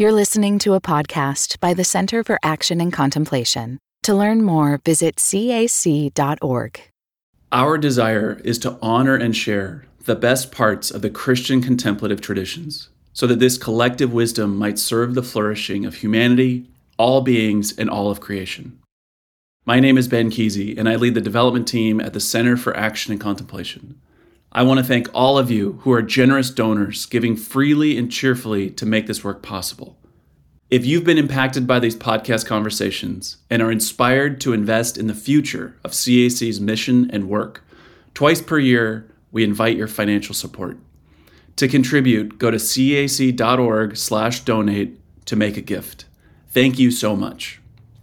You're listening to a podcast by the Center for Action and Contemplation. To learn more, visit cac.org. Our desire is to honor and share the best parts of the Christian contemplative traditions, so that this collective wisdom might serve the flourishing of humanity, all beings, and all of creation. My name is Ben Kesey, and I lead the development team at the Center for Action and Contemplation. I want to thank all of you who are generous donors, giving freely and cheerfully to make this work possible. If you've been impacted by these podcast conversations and are inspired to invest in the future of CAC's mission and work, twice per year, we invite your financial support. To contribute, go to cac.org/donate to make a gift. Thank you so much.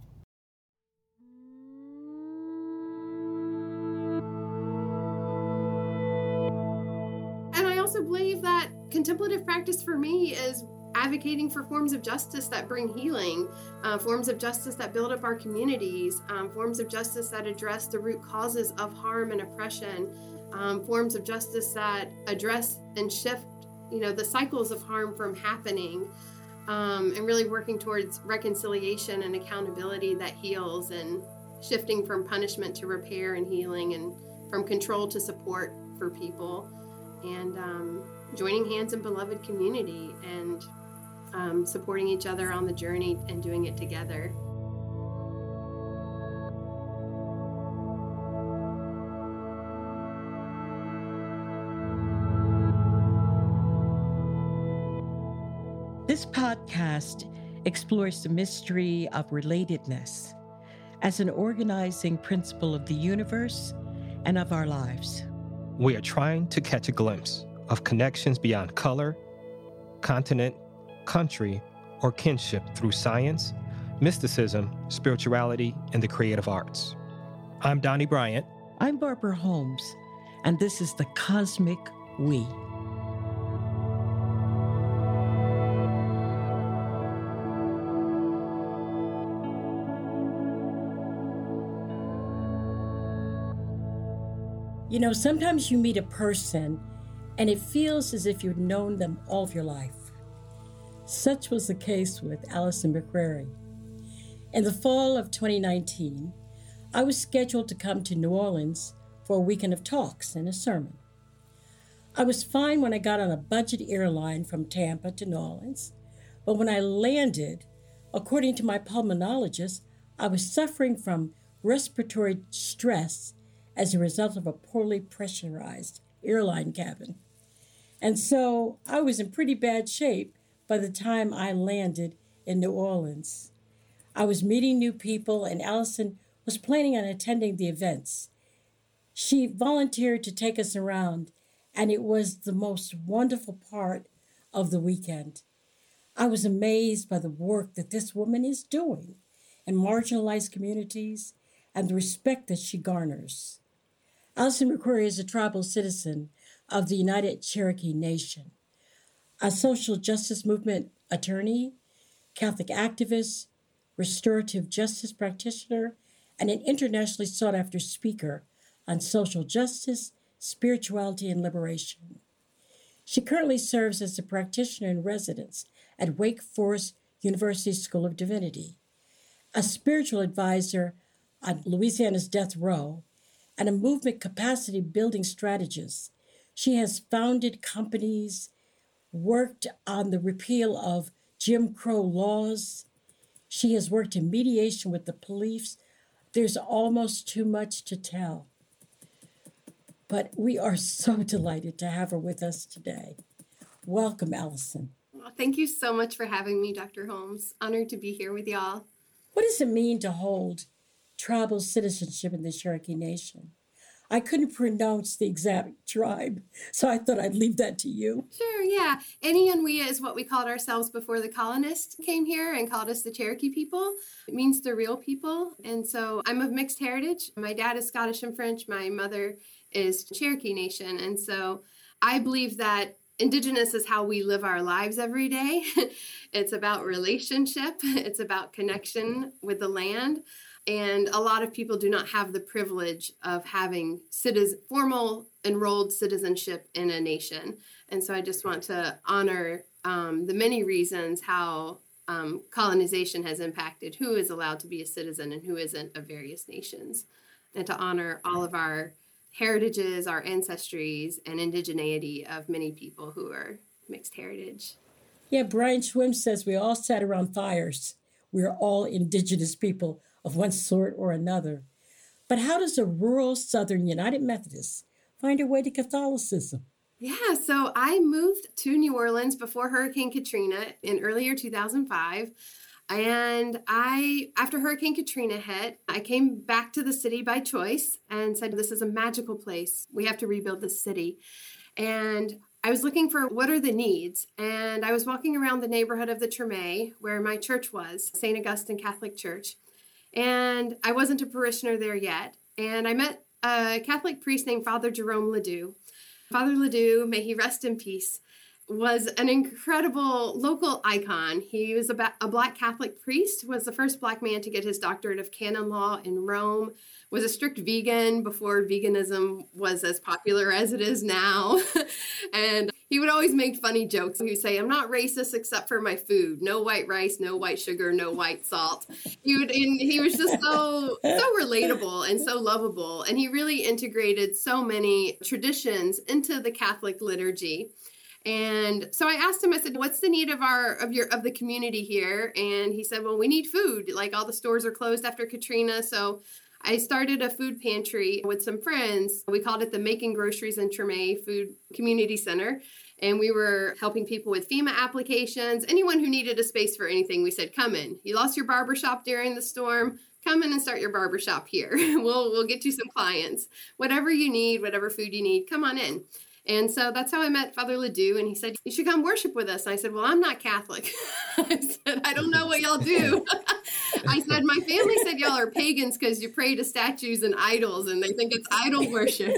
And I also believe that contemplative practice for me is advocating for forms of justice that bring healing, forms of justice that build up our communities, forms of justice that address the root causes of harm and oppression, forms of justice that address and shift, the cycles of harm from happening, and really working towards reconciliation and accountability that heals, and shifting from punishment to repair and healing, and from control to support for people, and joining hands in beloved community, and supporting each other on the journey and doing it together. This podcast explores the mystery of relatedness as an organizing principle of the universe and of our lives. We are trying to catch a glimpse of connections beyond color, continent, country, or kinship through science, mysticism, spirituality, and the creative arts. I'm Donnie Bryant. I'm Barbara Holmes, and this is the Cosmic We. Sometimes you meet a person and it feels as if you've known them all of your life. Such was the case with Allison McCrary. In the fall of 2019, I was scheduled to come to New Orleans for a weekend of talks and a sermon. I was fine when I got on a budget airline from Tampa to New Orleans, but when I landed, according to my pulmonologist, I was suffering from respiratory stress as a result of a poorly pressurized airline cabin. And so I was in pretty bad shape by the time I landed in New Orleans. I was meeting new people, and Allison was planning on attending the events. She volunteered to take us around, and it was the most wonderful part of the weekend. I was amazed by the work that this woman is doing in marginalized communities and the respect that she garners. Allison McCrary is a tribal citizen of the United Cherokee Nation, a social justice movement attorney, Catholic activist, restorative justice practitioner, and an internationally sought-after speaker on social justice, spirituality, and liberation. She currently serves as a practitioner in residence at Wake Forest University School of Divinity, a spiritual advisor on Louisiana's death row, and a movement capacity building strategist. She has founded companies, worked on the repeal of Jim Crow laws. She has worked in mediation with the police. There's almost too much to tell. But we are so delighted to have her with us today. Welcome, Allison. Well, thank you so much for having me, Dr. Holmes. Honored to be here with y'all. What does it mean to hold tribal citizenship in the Cherokee Nation? I couldn't pronounce the exact tribe, so I thought I'd leave that to you. Sure, yeah. Enianwea is what we called ourselves before the colonists came here and called us the Cherokee people. It means the real people. And so I'm of mixed heritage. My dad is Scottish and French. My mother is Cherokee Nation. And so I believe that Indigenous is how we live our lives every day. It's about relationship. It's about connection with the land. And a lot of people do not have the privilege of having formal enrolled citizenship in a nation. And so I just want to honor the many reasons how colonization has impacted who is allowed to be a citizen and who isn't of various nations, and to honor all of our heritages, our ancestries, and indigeneity of many people who are mixed heritage. Yeah, Brian Schwimm says we all sat around fires. We're all indigenous people of one sort or another. But how does a rural Southern United Methodist find her way to Catholicism? Yeah, so I moved to New Orleans before Hurricane Katrina in earlier 2005. And after Hurricane Katrina hit, I came back to the city by choice and said, this is a magical place. We have to rebuild this city. And I was looking for what are the needs. And I was walking around the neighborhood of the Treme, where my church was, St. Augustine Catholic Church. And I wasn't a parishioner there yet. And I met a Catholic priest named Father Jerome Ledoux. Father Ledoux, may he rest in peace, was an incredible local icon. He was a Black Catholic priest, was the first Black man to get his doctorate of canon law in Rome, was a strict vegan before veganism was as popular as it is now. And he would always make funny jokes. He would say, I'm not racist except for my food. No white rice, no white sugar, no white salt. He was just so relatable and so lovable. And he really integrated so many traditions into the Catholic liturgy. And so I asked him, I said, what's the need of the community here? And he said, well, we need food. Like, all the stores are closed after Katrina. So I started a food pantry with some friends. We called it the Making Groceries in Treme Food Community Center. And we were helping people with FEMA applications. Anyone who needed a space for anything, we said, come in. You lost your barbershop during the storm. Come in and start your barbershop here. We'll get you some clients. Whatever you need, whatever food you need, come on in. And so that's how I met Father Ledoux, and he said, you should come worship with us. And I said, well, I'm not Catholic. I said, I don't know what y'all do. I said, my family said y'all are pagans because you pray to statues and idols, and they think it's idol worship.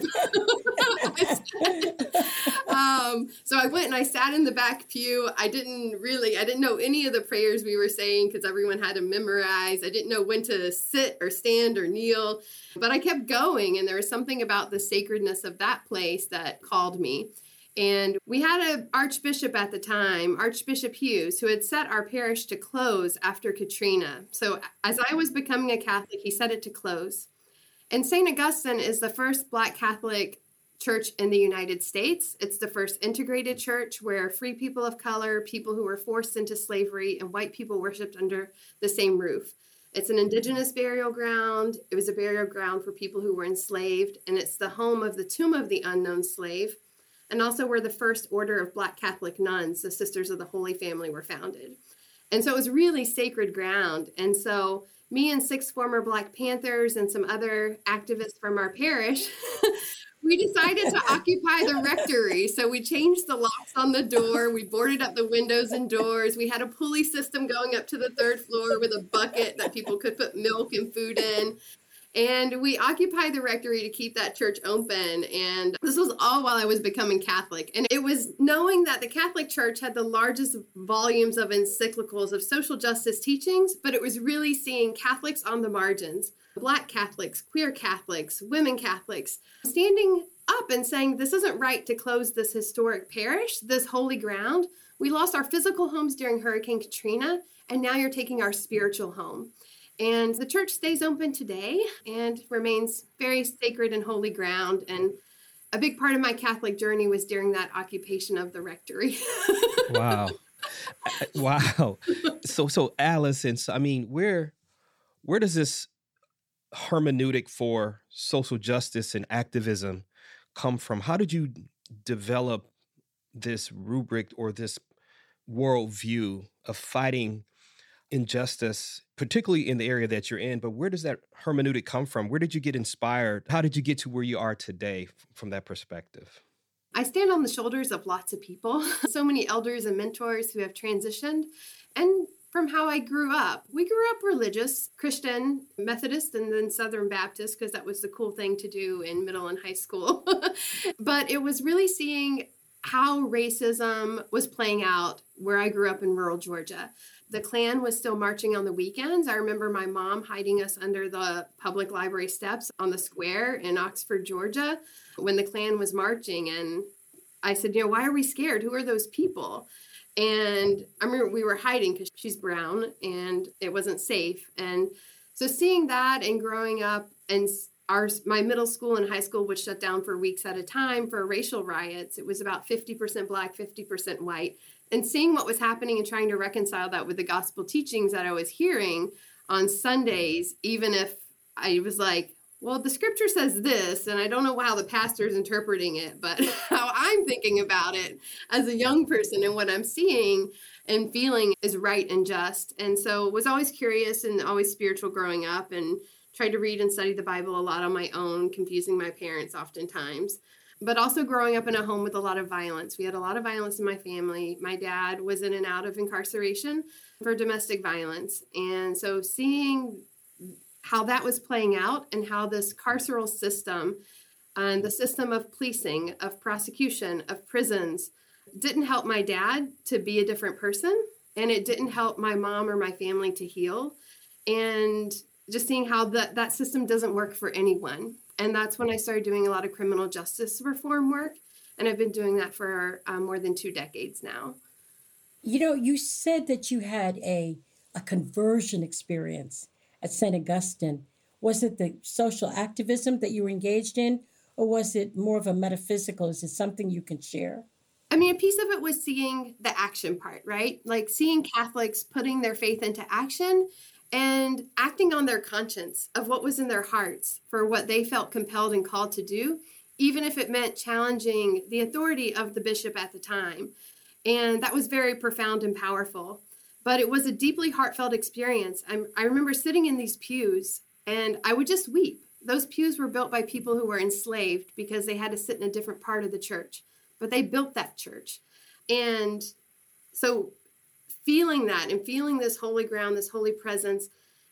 So I went and I sat in the back pew. I didn't know any of the prayers we were saying because everyone had them memorized. I didn't know when to sit or stand or kneel, but I kept going. And there was something about the sacredness of that place that called me. And we had an archbishop at the time, Archbishop Hughes, who had set our parish to close after Katrina. So as I was becoming a Catholic, he set it to close. And St. Augustine is the first Black Catholic church in the United States. It's the first integrated church where free people of color, people who were forced into slavery, and white people worshiped under the same roof. It's an indigenous burial ground. It was a burial ground for people who were enslaved, and it's the home of the Tomb of the Unknown Slave, and also where the first order of Black Catholic nuns, the Sisters of the Holy Family, were founded. And so it was really sacred ground. And so me and 6 former Black Panthers and some other activists from our parish, we decided to occupy the rectory. So we changed the locks on the door. We boarded up the windows and doors. We had a pulley system going up to the 3rd floor with a bucket that people could put milk and food in. And we occupied the rectory to keep that church open. And this was all while I was becoming Catholic. And it was knowing that the Catholic Church had the largest volumes of encyclicals of social justice teachings, but it was really seeing Catholics on the margins, Black Catholics, queer Catholics, women Catholics, standing up and saying, this isn't right to close this historic parish, this holy ground. We lost our physical homes during Hurricane Katrina, and now you're taking our spiritual home. And the church stays open today and remains very sacred and holy ground. And a big part of my Catholic journey was during that occupation of the rectory. Wow. Wow. So Allison, I mean, where does this hermeneutic for social justice and activism come from? How did you develop this rubric or this worldview of fighting injustice, particularly in the area that you're in? But where does that hermeneutic come from? Where did you get inspired? How did you get to where you are today from that perspective? I stand on the shoulders of lots of people, so many elders and mentors who have transitioned, and from how I grew up. We grew up religious, Christian, Methodist, and then Southern Baptist, because that was the cool thing to do in middle and high school. But it was really seeing how racism was playing out where I grew up in rural Georgia. The Klan was still marching on the weekends. I remember my mom hiding us under the public library steps on the square in Oxford, Georgia, when the Klan was marching. And I said, why are we scared? Who are those people? And I remember we were hiding because she's brown and it wasn't safe. And so seeing that and growing up, and my middle school and high school would shut down for weeks at a time for racial riots. It was about 50% Black, 50% white. And seeing what was happening and trying to reconcile that with the gospel teachings that I was hearing on Sundays, even if I was like, well, the scripture says this, and I don't know how the pastor's interpreting it, but how I'm thinking about it as a young person and what I'm seeing and feeling is right and just. And so was always curious and always spiritual growing up, and tried to read and study the Bible a lot on my own, confusing my parents oftentimes. But also growing up in a home with a lot of violence. We had a lot of violence in my family. My dad was in and out of incarceration for domestic violence. And so seeing how that was playing out and how this carceral system and the system of policing, of prosecution, of prisons didn't help my dad to be a different person. And it didn't help my mom or my family to heal. And just seeing how that system doesn't work for anyone. And that's when I started doing a lot of criminal justice reform work. And I've been doing that for more than 2 decades now. You know, you said that you had a conversion experience at St. Augustine. Was it the social activism that you were engaged in, or was it more of a metaphysical? Is it something you can share? I mean, a piece of it was seeing the action part, right? Like seeing Catholics putting their faith into action and acting on their conscience of what was in their hearts for what they felt compelled and called to do, even if it meant challenging the authority of the bishop at the time. And that was very profound and powerful. But it was a deeply heartfelt experience. I remember sitting in these pews and I would just weep. Those pews were built by people who were enslaved because they had to sit in a different part of the church. But they built that church. And so feeling that and feeling this holy ground, this holy presence,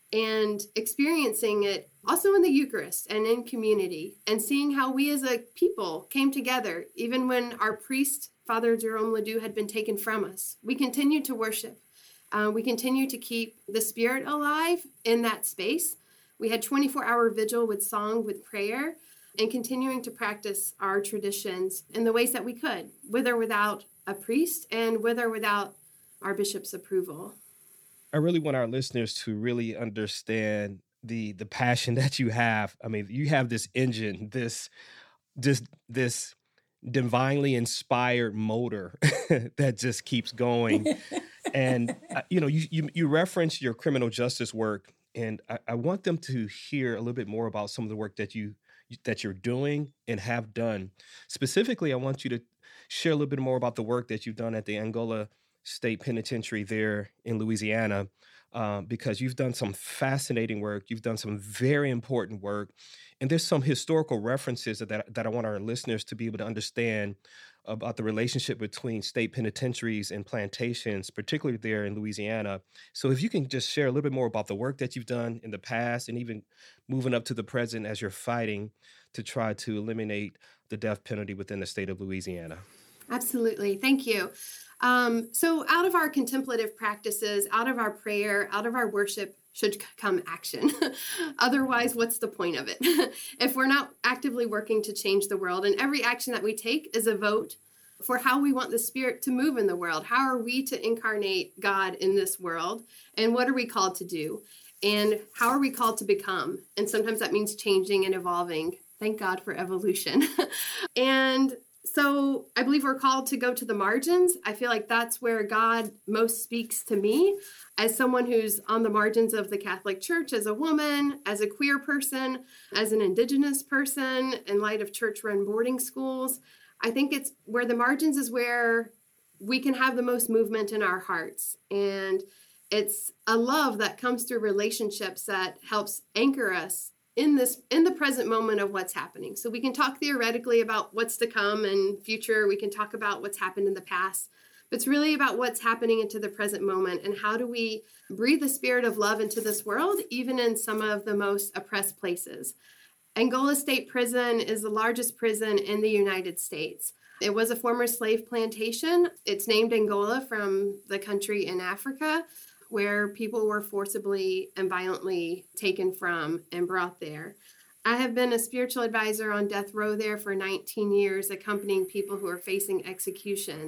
and experiencing it also in the Eucharist and in community, and seeing how we as a people came together, even when our priest, Father Jerome Ledoux, had been taken from us. We continued to worship. We continued to keep the Spirit alive in that space. We had 24-hour vigil with song, with prayer, and continuing to practice our traditions in the ways that we could, with or without a priest and with or without our bishop's approval. I really want our listeners to really understand the passion that you have. I mean, you have this engine, this divinely inspired motor that just keeps going. And you reference your criminal justice work, and I want them to hear a little bit more about some of the work that you're doing and have done. Specifically, I want you to share a little bit more about the work that you've done at the Angola State Penitentiary there in Louisiana, because you've done some fascinating work. You've done some very important work. And there's some historical references that I want our listeners to be able to understand about the relationship between state penitentiaries and plantations, particularly there in Louisiana. So if you can just share a little bit more about the work that you've done in the past and even moving up to the present as you're fighting to try to eliminate the death penalty within the state of Louisiana. Absolutely. Thank you. So out of our contemplative practices, out of our prayer, out of our worship should come action. Otherwise, what's the point of it? If we're not actively working to change the world, and every action that we take is a vote for how we want the Spirit to move in the world. How are we to incarnate God in this world? And what are we called to do? And how are we called to become? And sometimes that means changing and evolving. Thank God for evolution. And so I believe we're called to go to the margins. I feel like that's where God most speaks to me as someone who's on the margins of the Catholic Church, as a woman, as a queer person, as an Indigenous person, in light of church-run boarding schools. I think it's where the margins is where we can have the most movement in our hearts. And it's a love that comes through relationships that helps anchor us in the present moment of what's happening. So we can talk theoretically about what's to come and future. We can talk about what's happened in the past. But it's really about what's happening into the present moment, and how do we breathe the spirit of love into this world, even in some of the most oppressed places. Angola State Prison is the largest prison in the United States. It was a former slave plantation. It's named Angola from the country in Africa where people were forcibly and violently taken from and brought there. I have been a spiritual advisor on death row there for 19 years, accompanying people who are facing executions.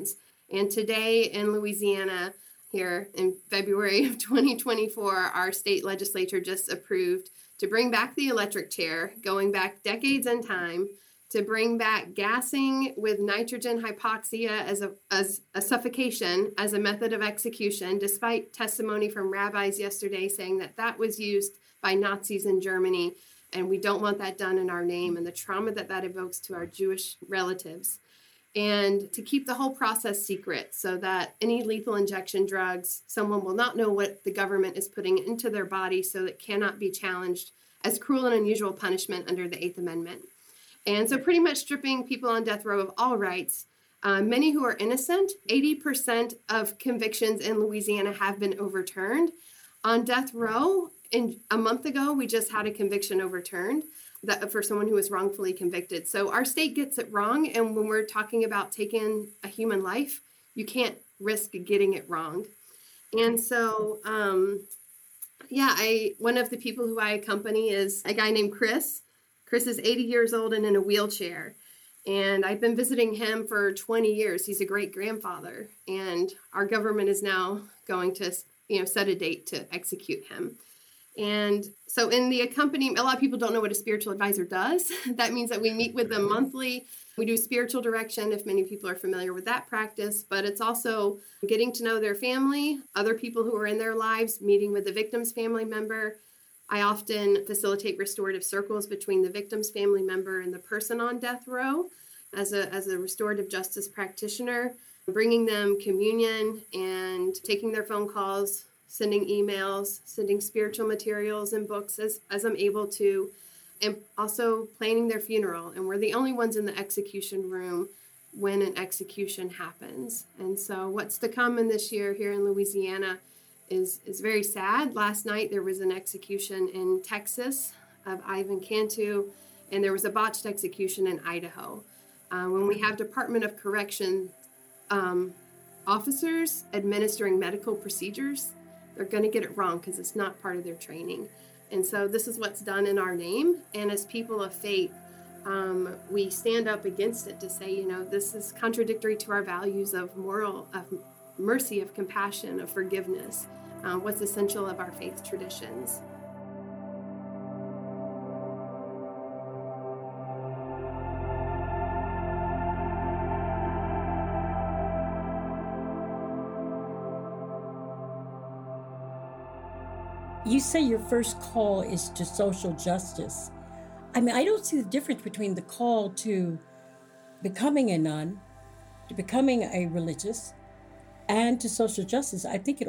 And today in Louisiana, here in February of 2024, our state legislature just approved to bring back the electric chair, going back decades in time, to bring back gassing with nitrogen hypoxia as a suffocation as a method of execution, despite testimony from rabbis yesterday saying that that was used by Nazis in Germany, and we don't want that done in our name, and the trauma that that evokes to our Jewish relatives. And to keep the whole process secret so that any lethal injection drugs, someone will not know what the government is putting into their body, so it cannot be challenged as cruel and unusual punishment under the Eighth Amendment. And so pretty much stripping people on death row of all rights. Many who are innocent, 80% of convictions in Louisiana have been overturned. On death row, a month ago, we just had a conviction overturned for someone who was wrongfully convicted. So our state gets it wrong. And when we're talking about taking a human life, you can't risk getting it wrong. And so, one of the people who I accompany is a guy named Chris. Chris is 80 years old and in a wheelchair. And I've been visiting him for 20 years. He's a great grandfather. And our government is now going to, set a date to execute him. And so in the accompaniment, a lot of people don't know what a spiritual advisor does. That means that we meet with them monthly. We do spiritual direction, if many people are familiar with that practice, but it's also getting to know their family, other people who are in their lives, meeting with the victim's family member. I often facilitate restorative circles between the victim's family member and the person on death row as a restorative justice practitioner, bringing them communion and taking their phone calls, sending emails, sending spiritual materials and books as I'm able to, and also planning their funeral. And we're the only ones in the execution room when an execution happens. And so what's to come in this year here in Louisiana is very sad. Last night there was an execution in Texas of Ivan Cantu, and there was a botched execution in Idaho. When we have Department of Correction officers administering medical procedures, they're going to get it wrong because it's not part of their training. And so this is what's done in our name. And as people of faith, we stand up against it to say, this is contradictory to our values of mercy, of compassion, of forgiveness, what's essential of our faith traditions. You say your first call is to social justice. I don't see the difference between the call to becoming a nun, to becoming a religious, and to social justice. I think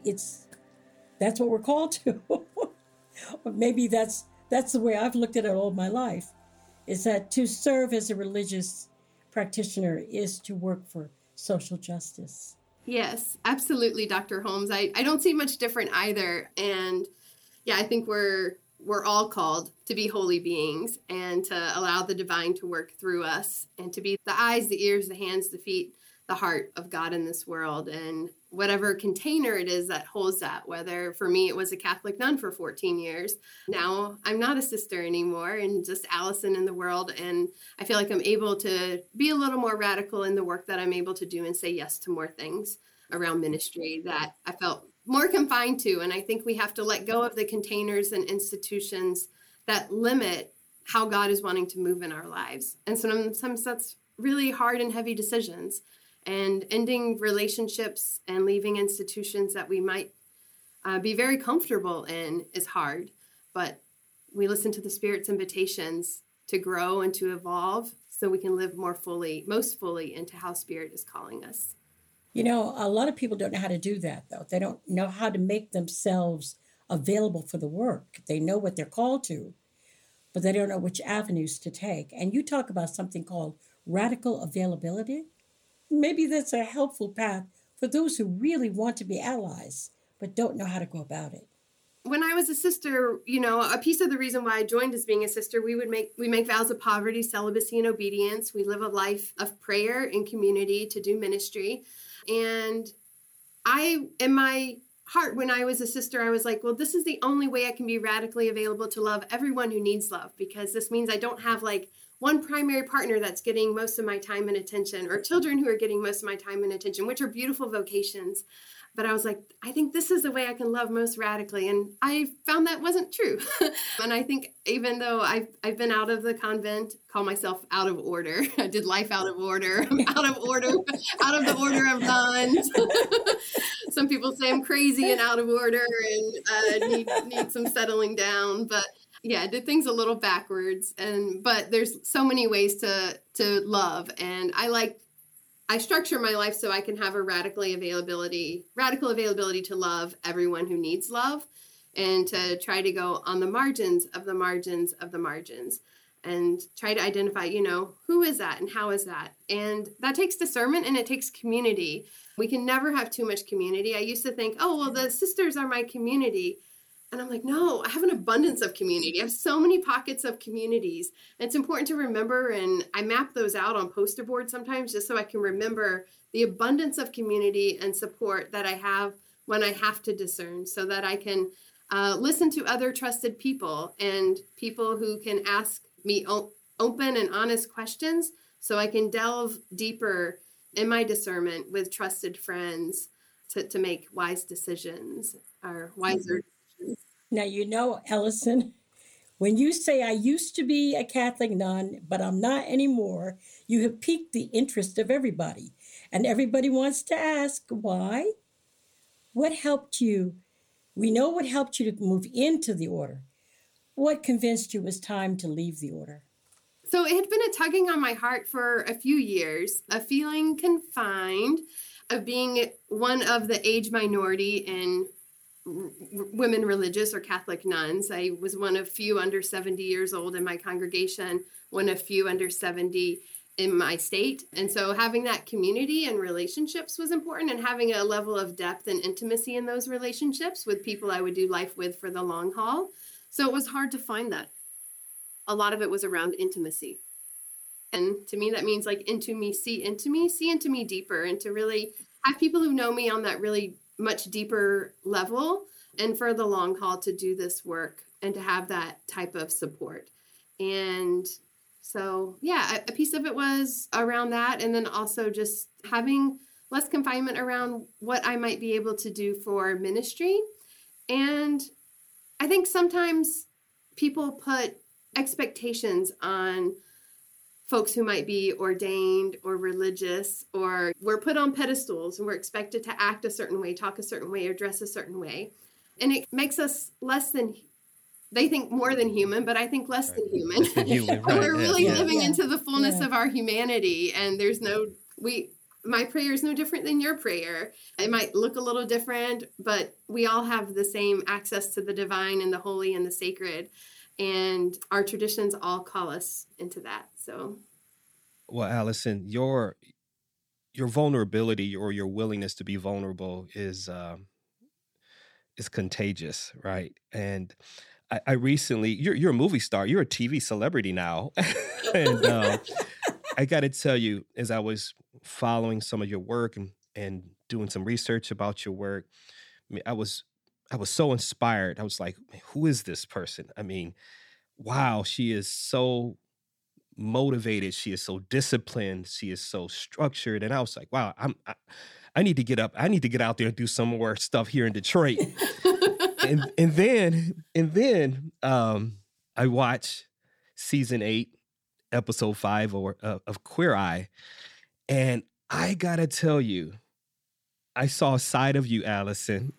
that's what we're called to. Or maybe that's the way I've looked at it all my life, is that to serve as a religious practitioner is to work for social justice. Yes, absolutely, Dr. Holmes. I don't see much different either. And I think we're all called to be holy beings and to allow the divine to work through us and to be the eyes, the ears, the hands, the feet, the heart of God in this world. And whatever container it is that holds that, whether for me it was a Catholic nun for 14 years. Now I'm not a sister anymore and just Allison in the world. And I feel like I'm able to be a little more radical in the work that I'm able to do and say yes to more things around ministry that I felt more confined to. And I think we have to let go of the containers and institutions that limit how God is wanting to move in our lives. And sometimes that's really hard and heavy decisions. And ending relationships and leaving institutions that we might be very comfortable in is hard. But we listen to the Spirit's invitations to grow and to evolve so we can live most fully into how Spirit is calling us. A lot of people don't know how to do that, though. They don't know how to make themselves available for the work. They know what they're called to, but they don't know which avenues to take. And you talk about something called radical availability. Maybe that's a helpful path for those who really want to be allies, but don't know how to go about it. When I was a sister, a piece of the reason why I joined as being a sister, we make vows of poverty, celibacy, and obedience. We live a life of prayer and community to do ministry. And in my heart, when I was a sister, I was like, well, this is the only way I can be radically available to love everyone who needs love, because this means I don't have one primary partner that's getting most of my time and attention, or children who are getting most of my time and attention, which are beautiful vocations. But I was like, I think this is the way I can love most radically. And I found that wasn't true. And I think even though I've been out of the convent, call myself out of order. I did life out of order. I'm out of order, out of the order of nuns. Some people say I'm crazy and out of order and need some settling down. But yeah, I did things a little backwards. But there's so many ways to love. And I structure my life so I can have a radical availability to love everyone who needs love, and to try to go on the margins of the margins of the margins, and try to identify, who is that and how is that? And that takes discernment, and it takes community. We can never have too much community. I used to think, oh, well, the sisters are my community. And I'm like, no, I have an abundance of community. I have so many pockets of communities. And it's important to remember, and I map those out on poster boards sometimes just so I can remember the abundance of community and support that I have when I have to discern, so that I can listen to other trusted people and people who can ask me open and honest questions, so I can delve deeper in my discernment with trusted friends to make wise decisions, or wiser decisions. Now, Ellison, when you say I used to be a Catholic nun, but I'm not anymore, you have piqued the interest of everybody. And everybody wants to ask, why? What helped you? We know what helped you to move into the order. What convinced you it was time to leave the order? So it had been a tugging on my heart for a few years, a feeling confined, of being one of the age minority in women religious or Catholic nuns. I was one of few under 70 years old in my congregation, one of few under 70 in my state. And so having that community and relationships was important, and having a level of depth and intimacy in those relationships with people I would do life with for the long haul. So it was hard to find that. A lot of it was around intimacy. And to me, that means see into me deeper, and to really have people who know me on that really much deeper level, and for the long haul to do this work and to have that type of support. And so, yeah, a piece of it was around that. And then also just having less confinement around what I might be able to do for ministry. And I think sometimes people put expectations on folks who might be ordained or religious, or we're put on pedestals and we're expected to act a certain way, talk a certain way, or dress a certain way. And it makes us less than, they think more than human, but I think less than human. We're really living into the fullness of our humanity. And my prayer is no different than your prayer. It might look a little different, but we all have the same access to the divine and the holy and the sacred. And our traditions all call us into that. So, well, Allison, your vulnerability, or your willingness to be vulnerable, is contagious, right? And I recently, you're a movie star, you're a TV celebrity now, and I got to tell you, as I was following some of your work and doing some research about your work, I was so inspired. I was like, who is this person? I mean, wow, she is so motivated. She is so disciplined. She is so structured. And I was like, wow, I need to get up. I need to get out there and do some more stuff here in Detroit. and then I watched season 8, episode 5 of Queer Eye. And I got to tell you, I saw a side of you, Allison,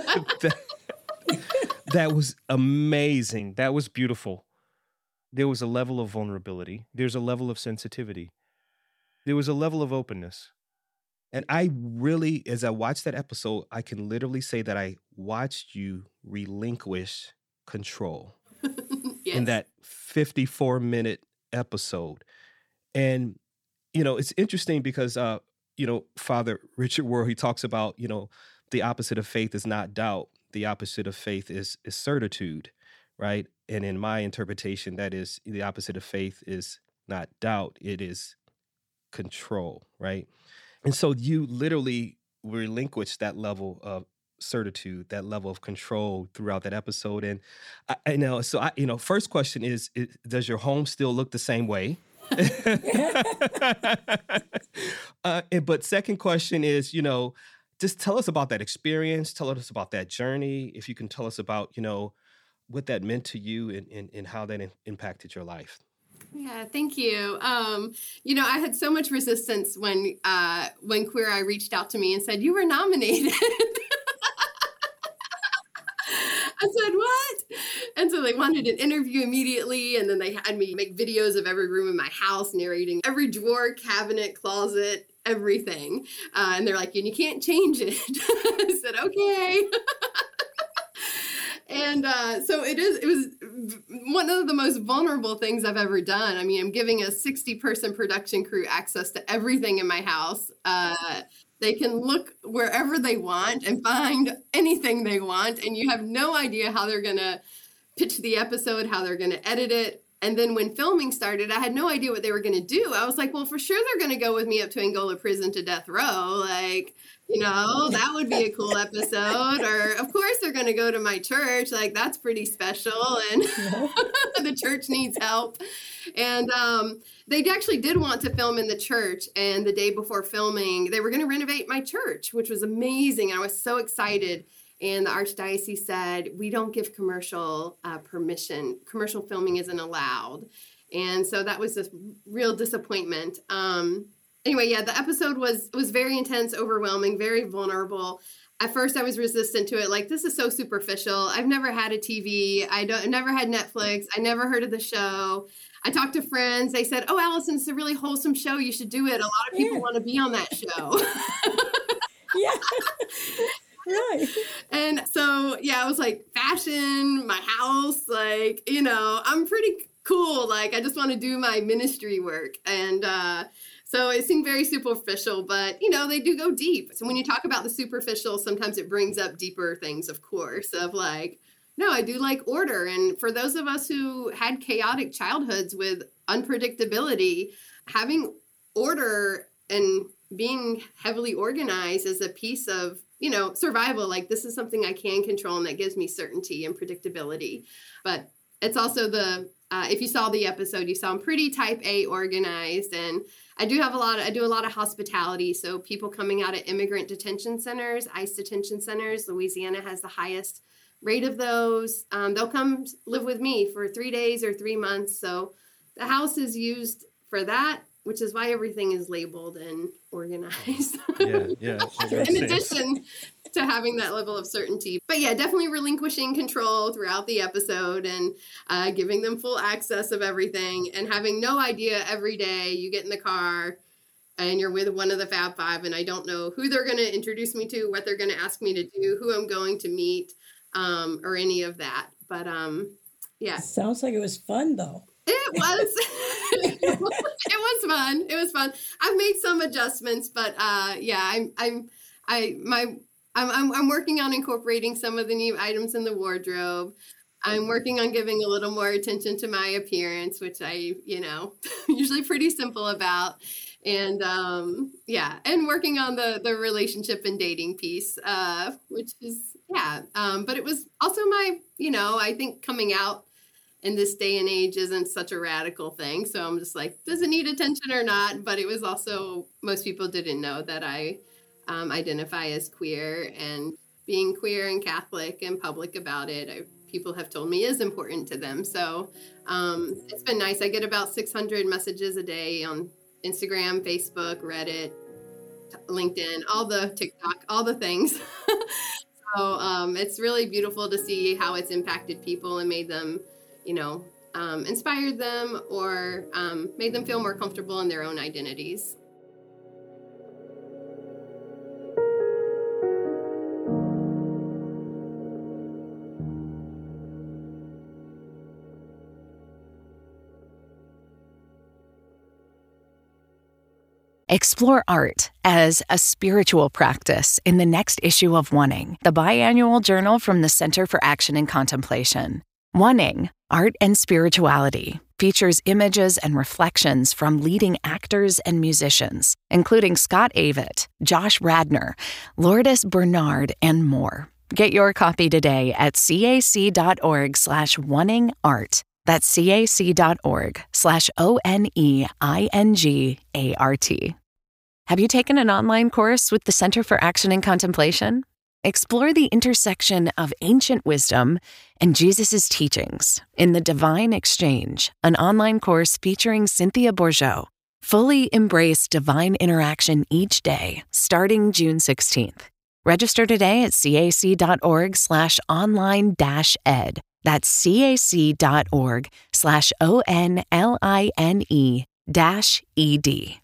that was amazing. That was beautiful. There was a level of vulnerability. There's a level of sensitivity. There was a level of openness. And I really, as I watched that episode, I can literally say that I watched you relinquish control in that 54-minute episode. And, it's interesting because, Father Richard Rohr, he talks about, the opposite of faith is not doubt. The opposite of faith is certitude, right? And in my interpretation, that is, the opposite of faith is not doubt. It is control, right? And so you literally relinquished that level of certitude, that level of control throughout that episode. And I know, so first question is, does your home still look the same way? But second question is, just tell us about that experience. Tell us about that journey. If you can tell us about, what that meant to you and how that impacted your life. Yeah, thank you. I had so much resistance when Queer Eye reached out to me and said, "You were nominated." I said, "What?" And so they wanted an interview immediately, and then they had me make videos of every room in my house, narrating every drawer, cabinet, closet, everything. And they're like, "And you can't change it." I said, "Okay." And so it was one of the most vulnerable things I've ever done. I mean, I'm giving a 60-person production crew access to everything in my house. They can look wherever they want and find anything they want. And you have no idea how they're going to pitch the episode, how they're going to edit it. And then when filming started, I had no idea what they were going to do. I was like, well, for sure they're going to go with me up to Angola prison to death row. Like, that would be a cool episode. Or, of course, they're going to go to my church. Like, that's pretty special. And the church needs help. And they actually did want to film in the church. And the day before filming, they were going to renovate my church, which was amazing. I was so excited. And the Archdiocese said, we don't give commercial permission. Commercial filming isn't allowed. And so that was a real disappointment. Anyway, yeah, the episode was very intense, overwhelming, very vulnerable. At first, I was resistant to it. Like, this is so superficial. I've never had a TV. I've never had Netflix. I never heard of the show. I talked to friends. They said, "Oh, Allison, it's a really wholesome show. You should do it. A lot of people want to be on that show." Yeah. Right. And so, yeah, I was like, fashion, my house, like, I'm pretty cool. Like, I just want to do my ministry work. And so it seemed very superficial, but, they do go deep. So when you talk about the superficial, sometimes it brings up deeper things, of course, of like, no, I do like order. And for those of us who had chaotic childhoods with unpredictability, having order and being heavily organized is a piece of, survival. Like, this is something I can control and that gives me certainty and predictability. But it's also if you saw the episode, you saw I'm pretty type A organized, and I do a lot of hospitality. So people coming out of immigrant detention centers, ICE detention centers, Louisiana has the highest rate of those. They'll come live with me for 3 days or 3 months. So the house is used for that, which is why everything is labeled and organized. Yeah. In addition to having that level of certainty. But yeah, definitely relinquishing control throughout the episode and giving them full access of everything and having no idea every day you get in the car and you're with one of the Fab Five and I don't know who they're going to introduce me to, what they're going to ask me to do, who I'm going to meet, or any of that. But yeah. Sounds like it was fun, though. It was. It was fun. It was fun. I've made some adjustments, but yeah, I'm working on incorporating some of the new items in the wardrobe. I'm working on giving a little more attention to my appearance, which I, usually pretty simple about. And yeah, and working on the relationship and dating piece, which is, yeah. But it was also I think coming out in this day and age isn't such a radical thing. So I'm just like, does it need attention or not? But it was also, most people didn't know that I identify as queer, and being queer and Catholic and public about it, people have told me is important to them. So it's been nice. I get about 600 messages a day on Instagram, Facebook, Reddit, LinkedIn, all the TikTok, all the things. So it's really beautiful to see how it's impacted people and made them, inspired them or made them feel more comfortable in their own identities. Explore art as a spiritual practice in the next issue of Oneing, the biannual journal from the Center for Action and Contemplation. Oneing, Art and Spirituality, features images and reflections from leading actors and musicians, including Scott Avett, Josh Radnor, Lourdes Bernard, and more. Get your copy today at cac.org/oningart. That's cac.org/ONEINGART. Have you taken an online course with the Center for Action and Contemplation? Explore the intersection of ancient wisdom and Jesus' teachings in The Divine Exchange, an online course featuring Cynthia Bourgeau. Fully embrace divine interaction each day, starting June 16th. Register today at cac.org/online-ed. That's cac.org/ONLINE-ED.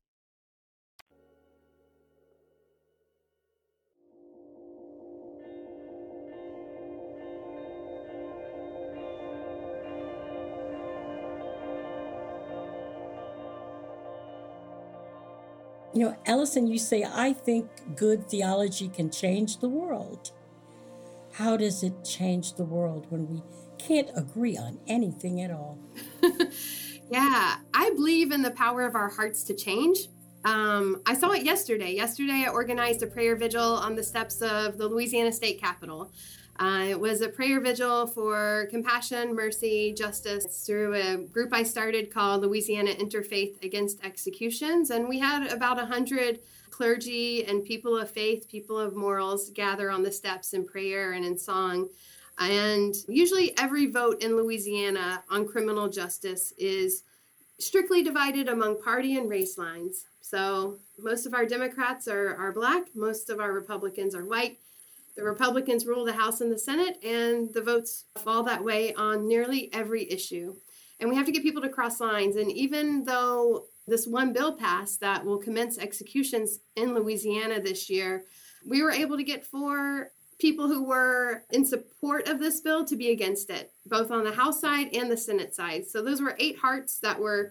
You know, Allison, you say, I think good theology can change the world. How does it change the world when we can't agree on anything at all? Yeah, I believe in the power of our hearts to change. I saw it yesterday. Yesterday, I organized a prayer vigil on the steps of the Louisiana State Capitol. It was a prayer vigil for compassion, mercy, justice through a group I started called Louisiana Interfaith Against Executions. And we had about 100 clergy and people of faith, people of morals gather on the steps in prayer and in song. And usually every vote in Louisiana on criminal justice is strictly divided among party and race lines. So most of our Democrats are Black, most of our Republicans are white. The Republicans rule the House and the Senate, and the votes fall that way on nearly every issue. And we have to get people to cross lines. And even though this one bill passed that will commence executions in Louisiana this year, we were able to get 4 people who were in support of this bill to be against it, both on the House side and the Senate side. So those were 8 hearts that were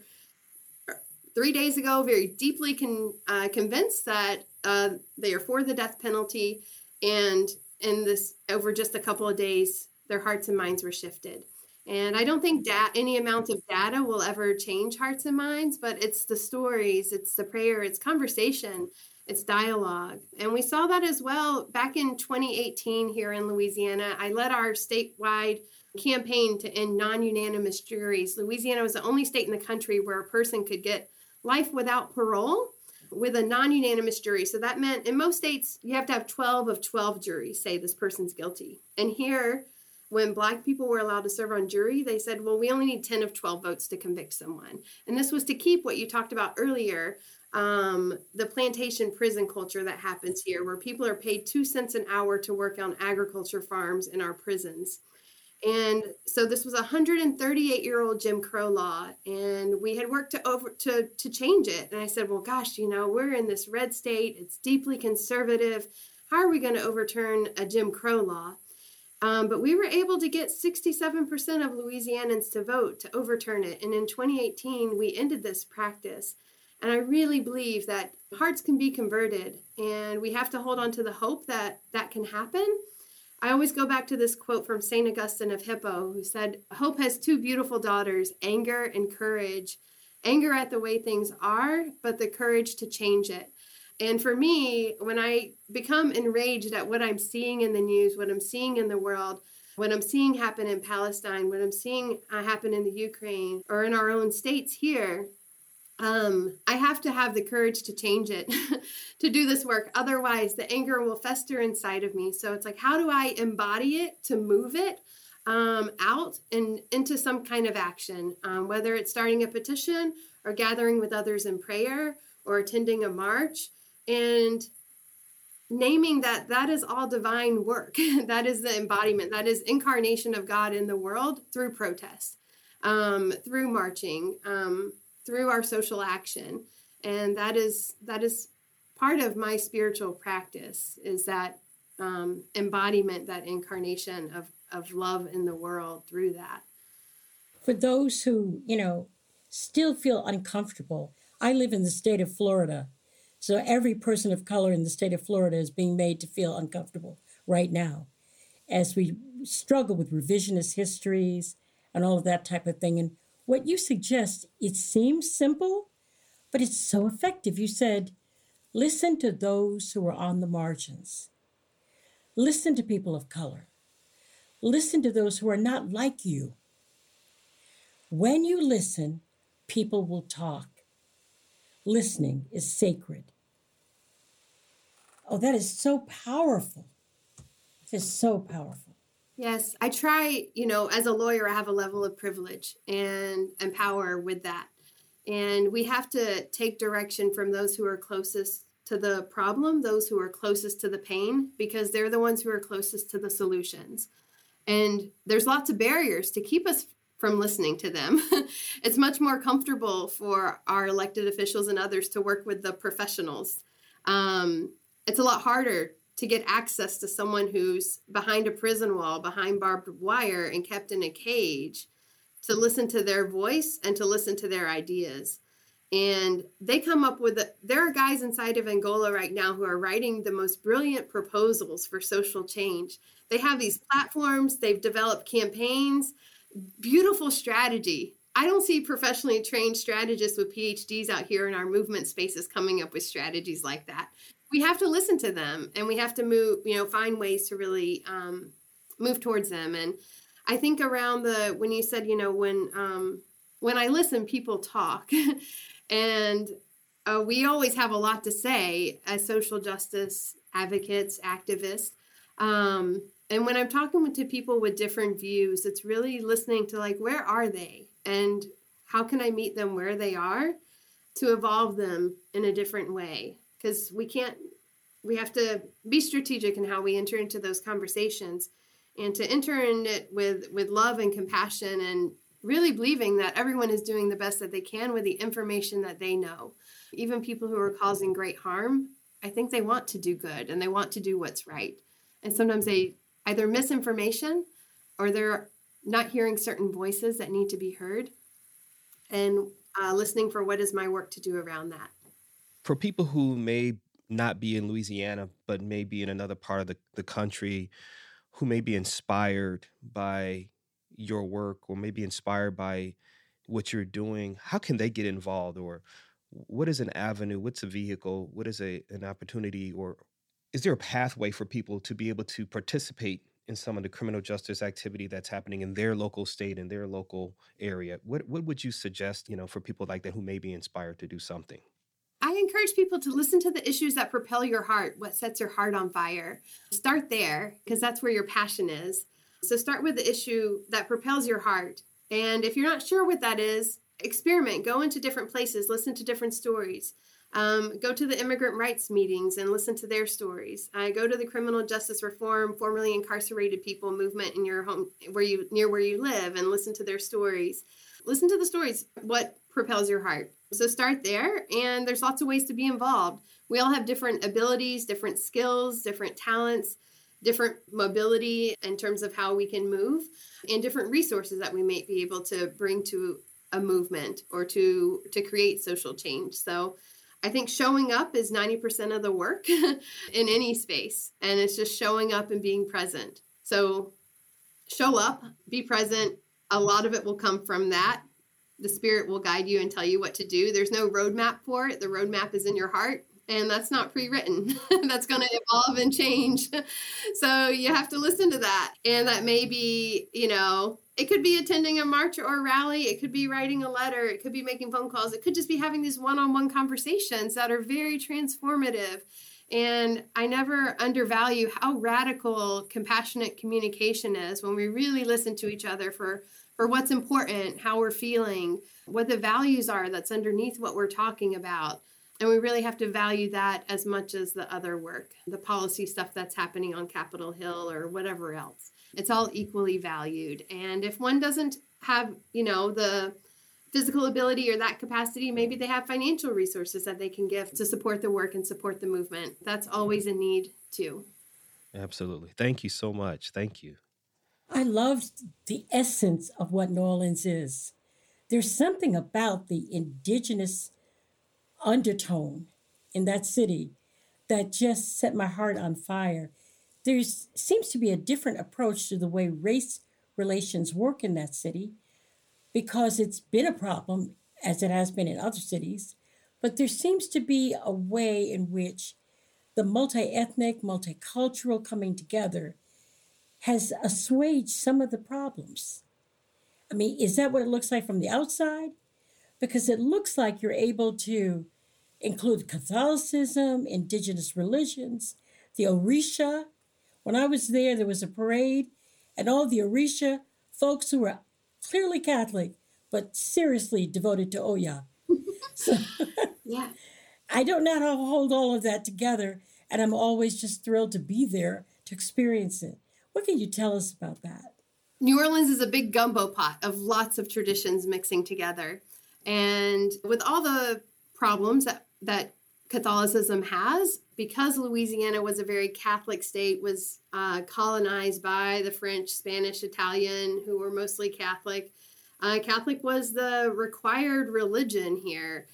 3 days ago very deeply convinced that they are for the death penalty. And in this, over just a couple of days, their hearts and minds were shifted. And I don't think any amount of data will ever change hearts and minds, but it's the stories, it's the prayer, it's conversation, it's dialogue. And we saw that as well back in 2018 here in Louisiana. I led our statewide campaign to end non-unanimous juries. Louisiana was the only state in the country where a person could get life without parole with a non-unanimous jury. So that meant in most states, you have to have 12 of 12 juries say this person's guilty. And here, when Black people were allowed to serve on jury, they said, well, we only need 10 of 12 votes to convict someone. And this was to keep what you talked about earlier, the plantation prison culture that happens here, where people are paid 2 cents an hour to work on agriculture farms in our prisons. And so this was a 138-year-old Jim Crow law, and we had worked to change it. And I said, well, gosh, we're in this red state. It's deeply conservative. How are we going to overturn a Jim Crow law? But we were able to get 67% of Louisianans to vote to overturn it. And in 2018, we ended this practice. And I really believe that hearts can be converted, and we have to hold on to the hope that that can happen. I always go back to this quote from St. Augustine of Hippo, who said, hope has 2 beautiful daughters, anger and courage. Anger at the way things are, but the courage to change it. And for me, when I become enraged at what I'm seeing in the news, what I'm seeing in the world, what I'm seeing happen in Palestine, what I'm seeing happen in the Ukraine or in our own states here, I have to have the courage to change it, to do this work. Otherwise, the anger will fester inside of me. So it's like, how do I embody it to move it out and into some kind of action, whether it's starting a petition or gathering with others in prayer or attending a march, and naming that that is all divine work. That is the embodiment. That is incarnation of God in the world through protest, through marching, through our social action. And that is part of my spiritual practice, is that embodiment, that incarnation of love in the world through that. For those who, still feel uncomfortable, I live in the state of Florida. So every person of color in the state of Florida is being made to feel uncomfortable right now as we struggle with revisionist histories and all of that type of thing. And what you suggest, it seems simple, but it's so effective. You said, listen to those who are on the margins. Listen to people of color. Listen to those who are not like you. When you listen, people will talk. Listening is sacred. Oh, that is so powerful. It is so powerful. Yes, I try, as a lawyer, I have a level of privilege and power with that. And we have to take direction from those who are closest to the problem, those who are closest to the pain, because they're the ones who are closest to the solutions. And there's lots of barriers to keep us from listening to them. It's much more comfortable for our elected officials and others to work with the professionals. It's a lot harder to get access to someone who's behind a prison wall, behind barbed wire, and kept in a cage, to listen to their voice and to listen to their ideas. And they come up with there are guys inside of Angola right now who are writing the most brilliant proposals for social change. They have these platforms, they've developed campaigns, beautiful strategy. I don't see professionally trained strategists with PhDs out here in our movement spaces coming up with strategies like that. We have to listen to them, and we have to move, find ways to really move towards them. And I think around when you said, when I listen, people talk. And we always have a lot to say as social justice advocates, activists. And when I'm talking to people with different views, it's really listening to where are they? And how can I meet them where they are to evolve them in a different way? Because we have to be strategic in how we enter into those conversations, and to enter in it with love and compassion, and really believing that everyone is doing the best that they can with the information that they know. Even people who are causing great harm, I think they want to do good and they want to do what's right. And sometimes they either misinformation or they're not hearing certain voices that need to be heard, and listening for what is my work to do around that. For people who may not be in Louisiana, but may be in another part of the country, who may be inspired by your work or may be inspired by what you're doing, how can they get involved? Or what is an avenue? What's a vehicle? What is an opportunity? Or is there a pathway for people to be able to participate in some of the criminal justice activity that's happening in their local state, in their local area? What would you suggest, for people like that who may be inspired to do something? I encourage people to listen to the issues that propel your heart, what sets your heart on fire. Start there, because that's where your passion is. So start with the issue that propels your heart. And if you're not sure what that is, experiment, go into different places, listen to different stories. Go to the immigrant rights meetings and listen to their stories. Go to the criminal justice reform, formerly incarcerated people movement in your home, near where you live, and listen to their stories. Listen to the stories, what propels your heart. So start there, and there's lots of ways to be involved. We all have different abilities, different skills, different talents, different mobility in terms of how we can move, and different resources that we may be able to bring to a movement or to create social change. So I think showing up is 90% of the work in any space, and it's just showing up and being present. So show up, be present. A lot of it will come from that. The Spirit will guide you and tell you what to do. There's no roadmap for it. The roadmap is in your heart, and that's not pre-written. That's going to evolve and change. So you have to listen to that. And that may be, it could be attending a march or a rally. It could be writing a letter. It could be making phone calls. It could just be having these one-on-one conversations that are very transformative. And I never undervalue how radical compassionate communication is when we really listen to each other for what's important, how we're feeling, what the values are that's underneath what we're talking about. And we really have to value that as much as the other work, the policy stuff that's happening on Capitol Hill or whatever else. It's all equally valued. And if one doesn't have, the physical ability or that capacity, maybe they have financial resources that they can give to support the work and support the movement. That's always a need too. Absolutely. Thank you so much. Thank you. I loved the essence of what New Orleans is. There's something about the indigenous undertone in that city that just set my heart on fire. There seems to be a different approach to the way race relations work in that city, because it's been a problem, as it has been in other cities, but there seems to be a way in which the multi-ethnic, multicultural coming together has assuaged some of the problems. I mean, is that what it looks like from the outside? Because it looks like you're able to include Catholicism, indigenous religions, the Orisha. When I was there was a parade, and all the Orisha folks who were clearly Catholic, but seriously devoted to Oya. So Yeah. I don't know how to hold all of that together, and I'm always just thrilled to be there to experience it. What can you tell us about that? New Orleans is a big gumbo pot of lots of traditions mixing together. And with all the problems that Catholicism has, because Louisiana was a very Catholic state, was colonized by the French, Spanish, Italian, who were mostly Catholic. Catholic was the required religion here.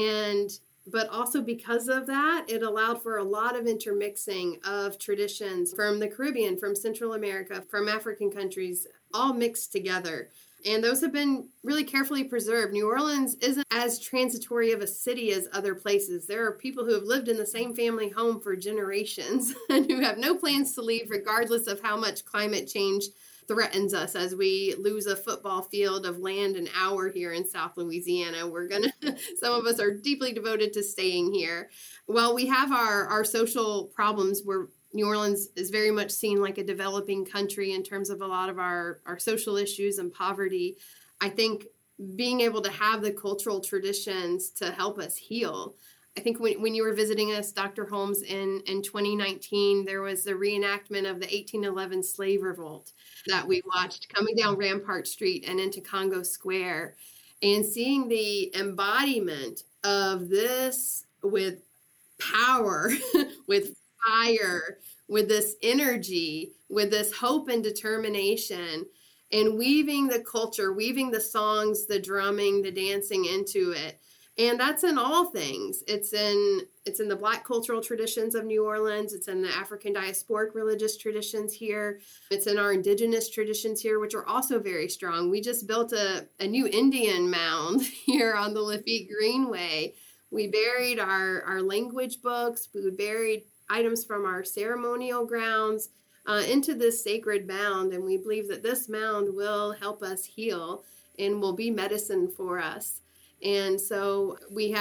But also because of that, it allowed for a lot of intermixing of traditions from the Caribbean, from Central America, from African countries, all mixed together. And those have been really carefully preserved. New Orleans isn't as transitory of a city as other places. There are people who have lived in the same family home for generations and who have no plans to leave, regardless of how much climate change threatens us as we lose a football field of land an hour here in South Louisiana. Some of us are deeply devoted to staying here. While we have our social problems, where New Orleans is very much seen like a developing country in terms of a lot of our social issues and poverty, I think being able to have the cultural traditions to help us heal. I think when you were visiting us, Dr. Holmes, in 2019, there was the reenactment of the 1811 slave revolt that we watched coming down Rampart Street and into Congo Square, and seeing the embodiment of this with power, with fire, with this energy, with this hope and determination, and weaving the culture, weaving the songs, the drumming, the dancing into it. And that's in all things. It's in the Black cultural traditions of New Orleans. It's in the African diasporic religious traditions here. It's in our indigenous traditions here, which are also very strong. We just built a new Indian mound here on the Lafitte Greenway. We buried our language books. We buried items from our ceremonial grounds into this sacred mound. And we believe that this mound will help us heal and will be medicine for us. And so we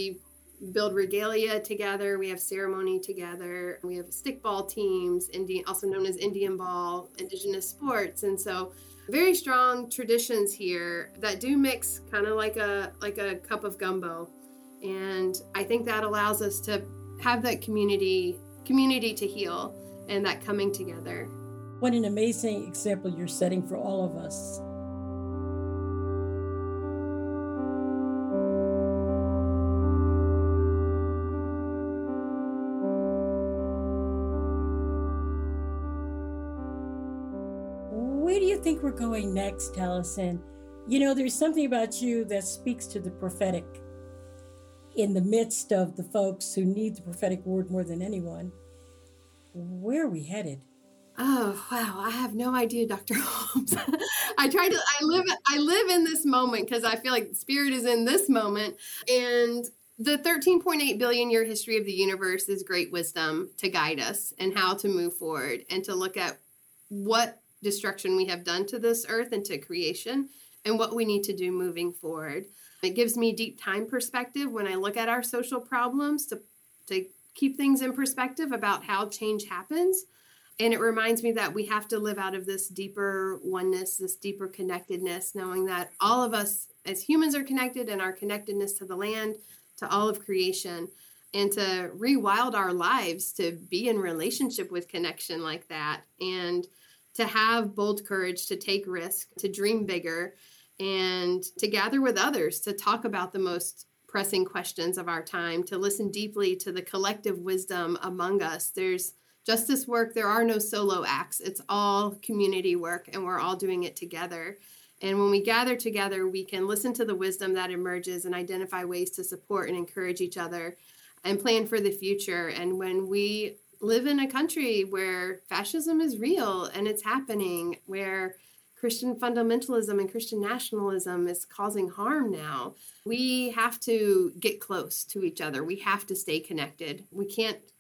build regalia together. We have ceremony together. We have stickball teams, also known as Indian ball, indigenous sports. And so very strong traditions here that do mix kind of like a cup of gumbo. And I think that allows us to have that community to heal and that coming together. What an amazing example you're setting for all of us. Where do you think we're going next, Allison? You know, there's something about you that speaks to the prophetic in the midst of the folks who need the prophetic word more than anyone. Where are we headed? Oh, wow. I have no idea, Dr. Holmes. I live in this moment because I feel like Spirit is in this moment. And the 13.8 billion year history of the universe is great wisdom to guide us and how to move forward and to look at what destruction we have done to this earth and to creation and what we need to do moving forward. It gives me deep time perspective when I look at our social problems to keep things in perspective about how change happens. And it reminds me that we have to live out of this deeper oneness, this deeper connectedness, knowing that all of us as humans are connected and our connectedness to the land, to all of creation, and to rewild our lives to be in relationship with connection like that, and to have bold courage to take risk, to dream bigger, and to gather with others to talk about the most pressing questions of our time, to listen deeply to the collective wisdom among us. There's justice work. There are no solo acts. It's all community work, and we're all doing it together. And when we gather together, we can listen to the wisdom that emerges and identify ways to support and encourage each other and plan for the future. And when we live in a country where fascism is real and it's happening, where Christian fundamentalism and Christian nationalism is causing harm now, we have to get close to each other. We have to stay connected. We can't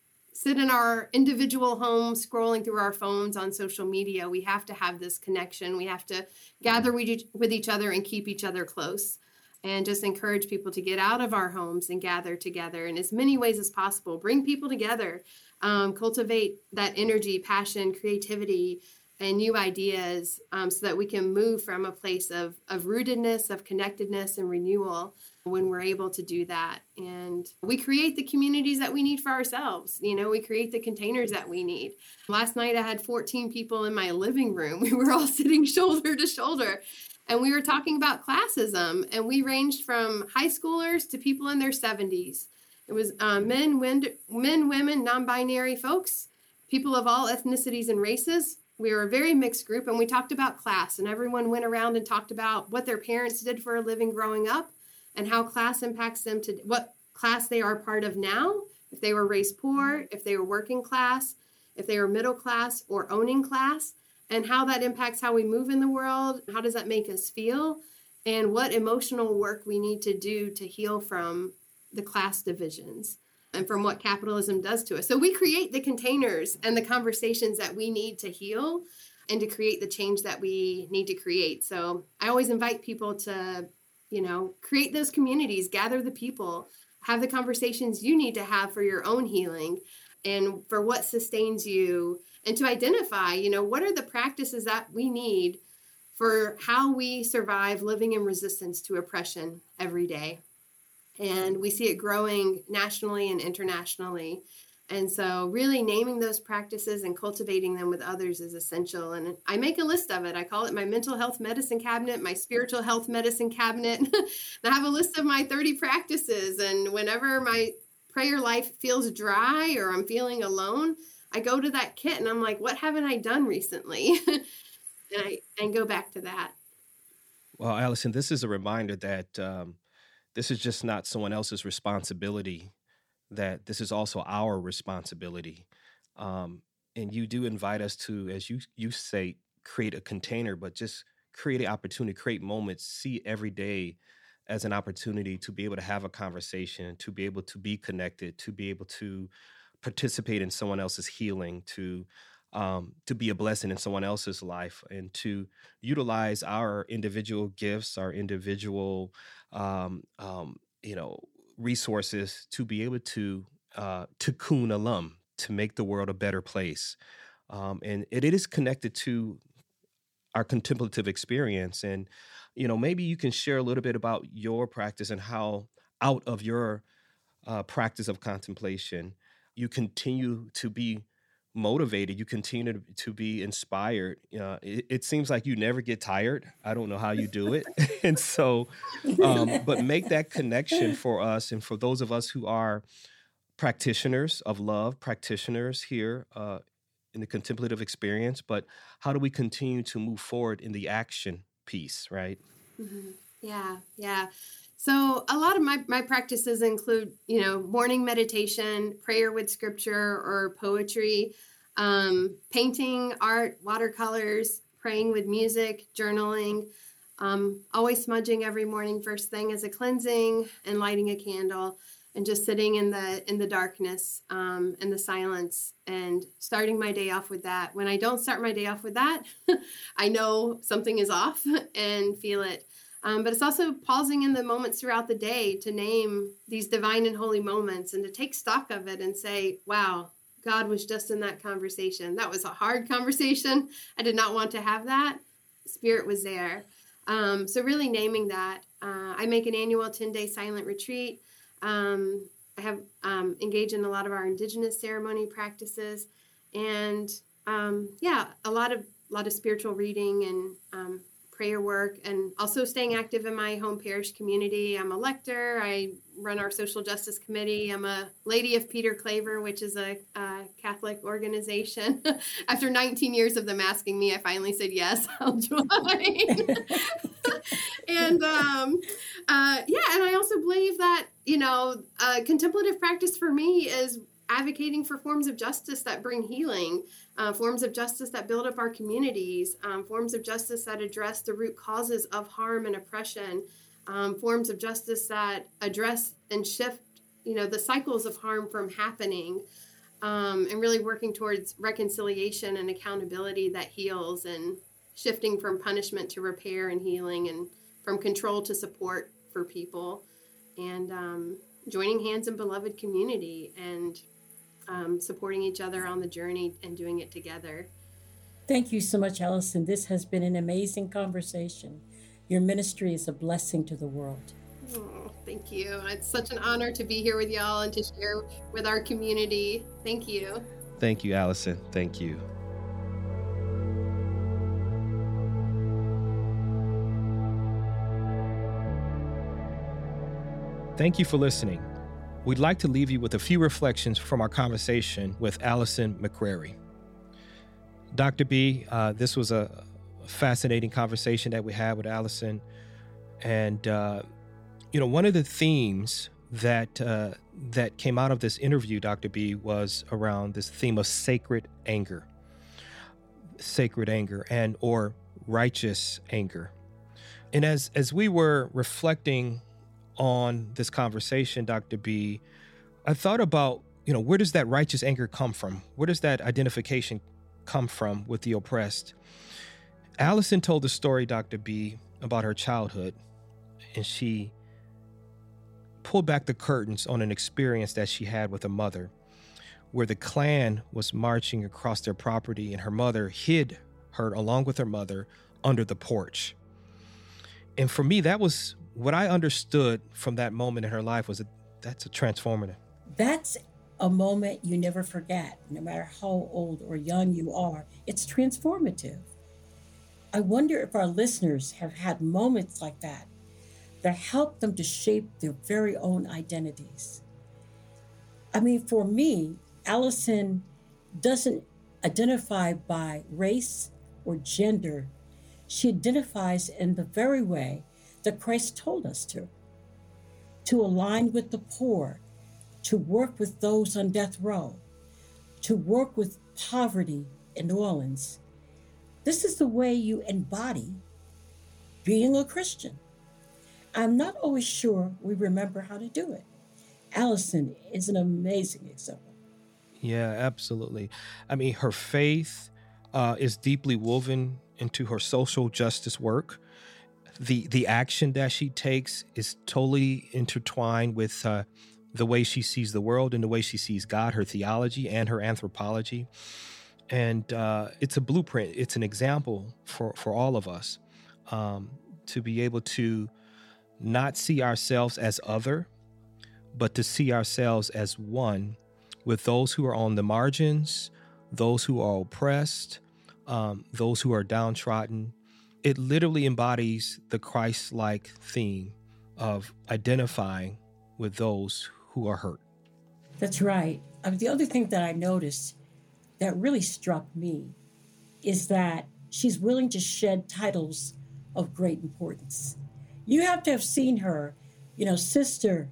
sit in our individual homes scrolling through our phones on social media. We have to have this connection. We have to gather with each other and keep each other close, and just encourage people to get out of our homes and gather together in as many ways as possible. Bring people together, cultivate that energy, passion, creativity, and new ideas, so that we can move from a place of rootedness, of connectedness, and renewal when we're able to do that. And we create the communities that we need for ourselves. We create the containers that we need. Last night, I had 14 people in my living room. We were all sitting shoulder to shoulder, and we were talking about classism. And we ranged from high schoolers to people in their 70s. It was men, women, non-binary folks, people of all ethnicities and races. We were a very mixed group, and we talked about class, and everyone went around and talked about what their parents did for a living growing up and how class impacts them, to what class they are part of now, if they were raised poor, if they were working class, if they were middle class or owning class, and how that impacts how we move in the world. How does that make us feel? And what emotional work we need to do to heal from the class divisions and from what capitalism does to us. So we create the containers and the conversations that we need to heal and to create the change that we need to create. So I always invite people to, create those communities, gather the people, have the conversations you need to have for your own healing and for what sustains you, and to identify, what are the practices that we need for how we survive living in resistance to oppression every day. And we see it growing nationally and internationally. And so really naming those practices and cultivating them with others is essential. And I make a list of it. I call it my mental health medicine cabinet, my spiritual health medicine cabinet. I have a list of my 30 practices. And whenever my prayer life feels dry or I'm alone, I go to that kit and I'm like, what haven't I done recently? and go back to that. Well, Allison, this is a reminder that this is just not someone else's responsibility, that this is also our responsibility. And you do invite us to, as you say, create a container, but just create an opportunity, create moments, see every day as an opportunity to be able to have a conversation, to be able to be connected, to be able to participate in someone else's healing, to be a blessing in someone else's life, and to utilize our individual gifts, our individual, resources to be able to tikkun olam, to make the world a better place. And it is connected to our contemplative experience. And, maybe you can share a little bit about your practice and how out of your practice of contemplation, you continue to be motivated, you continue to be inspired. It seems like you never get tired. I don't know how you do it. And so, but make that connection for us and for those of us who are practitioners of love, practitioners here in the contemplative experience, but how do we continue to move forward in the action piece, right? Mm-hmm. Yeah. So a lot of my practices include, morning meditation, prayer with scripture or poetry, painting, art, watercolors, praying with music, journaling, always smudging every morning first thing as a cleansing, and lighting a candle, and just sitting in the darkness and the silence and starting my day off with that. When I don't start my day off with that, I know something is off and feel it. But it's also pausing in the moments throughout the day to name these divine and holy moments and to take stock of it and say, wow, God was just in that conversation. That was a hard conversation. I did not want to have that. Spirit was there. So really naming that. I make an annual 10-day silent retreat. I have engaged in a lot of our indigenous ceremony practices, and a lot of spiritual reading and prayer work, and also staying active in my home parish community. I'm a lector. I run our social justice committee. I'm a Lady of Peter Claver, which is a Catholic organization. After 19 years of them asking me, I finally said, yes, I'll join. And and I also believe that, contemplative practice for me is advocating for forms of justice that bring healing, forms of justice that build up our communities, forms of justice that address the root causes of harm and oppression, forms of justice that address and shift, the cycles of harm from happening. and really working towards reconciliation and accountability that heals, and shifting from punishment to repair and healing, and from control to support for people, and joining hands in beloved community, and supporting each other on the journey and doing it together. Thank you so much, Allison. This has been an amazing conversation. Your ministry is a blessing to the world. Oh, thank you. It's such an honor to be here with y'all and to share with our community. Thank you. Thank you, Allison. Thank you. Thank you for listening. We'd like to leave you with a few reflections from our conversation with Allison McCrary. Dr. B, this was a fascinating conversation that we had with Allison. And, one of the themes that came out of this interview, Dr. B, was around this theme of sacred anger and or righteous anger. And as we were reflecting on this conversation, Dr. B, I thought about, where does that righteous anger come from? Where does that identification come from with the oppressed? Allison told the story, Dr. B, about her childhood, and she pulled back the curtains on an experience that she had with a mother, where the Klan was marching across their property, and her mother hid her, along with her mother, under the porch. And for me, that was what I understood from that moment in her life, was that's a transformative. That's a moment you never forget, no matter how old or young you are. It's transformative. I wonder if our listeners have had moments like that help them to shape their very own identities. I mean, for me, Allison doesn't identify by race or gender. She identifies in the very way that Christ told us to align with the poor, to work with those on death row, to work with poverty in New Orleans. This is the way you embody being a Christian. I'm not always sure we remember how to do it. Allison is an amazing example. Yeah, absolutely. I mean, her faith is deeply woven into her social justice work. The action that she takes is totally intertwined with the way she sees the world and the way she sees God, her theology and her anthropology. And it's a blueprint. It's an example for all of us to be able to not see ourselves as other, but to see ourselves as one with those who are on the margins, those who are oppressed, those who are downtrodden. It literally embodies the Christ-like theme of identifying with those who are hurt. That's right. The other thing that I noticed that really struck me is that she's willing to shed titles of great importance. You have to have seen her, sister,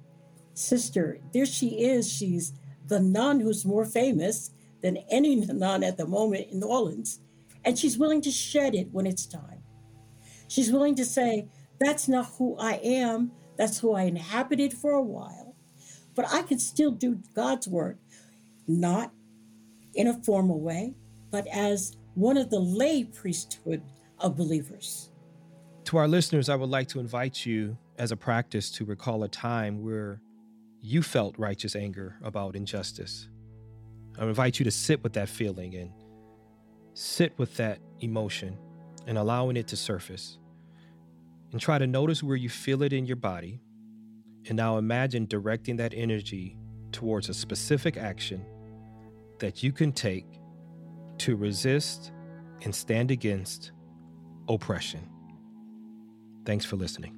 there she is. She's the nun who's more famous than any nun at the moment in New Orleans, and she's willing to shed it when it's time. She's willing to say, that's not who I am. That's who I inhabited for a while. But I can still do God's work, not in a formal way, but as one of the lay priesthood of believers. To our listeners, I would like to invite you as a practice to recall a time where you felt righteous anger about injustice. I invite you to sit with that feeling and sit with that emotion and allowing it to surface. And try to notice where you feel it in your body. And now imagine directing that energy towards a specific action that you can take to resist and stand against oppression. Thanks for listening.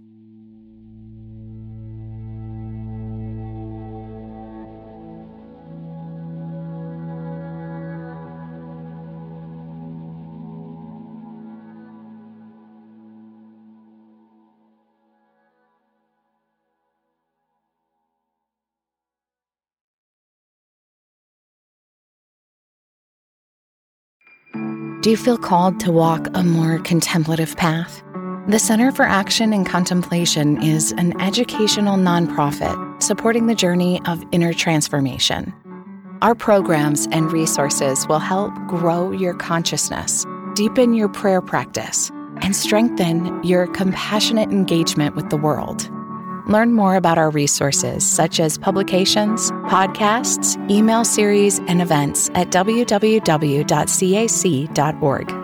Do you feel called to walk a more contemplative path? The Center for Action and Contemplation is an educational nonprofit supporting the journey of inner transformation. Our programs and resources will help grow your consciousness, deepen your prayer practice, and strengthen your compassionate engagement with the world. Learn more about our resources, such as publications, podcasts, email series, and events at www.cac.org.